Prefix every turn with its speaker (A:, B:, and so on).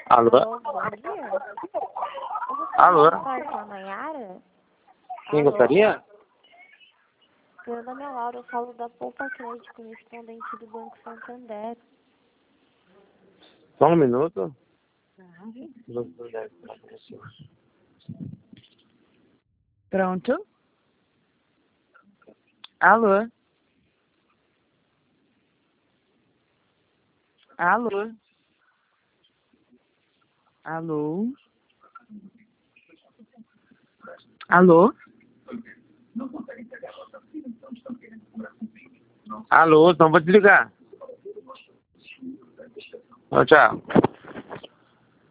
A: Alô?
B: Alô, bom dia.
A: Alô?
B: Falar com a Nayara?
A: Quem
B: Alô?
A: gostaria?
B: Meu nome é Laura, eu falo da Poupa Crédito, correspondente do Banco Santander.
A: Só um minuto.
C: Pronto? Alô? Alô? Alô? Alô?
A: Alô, então vou desligar. Tchau, tchau.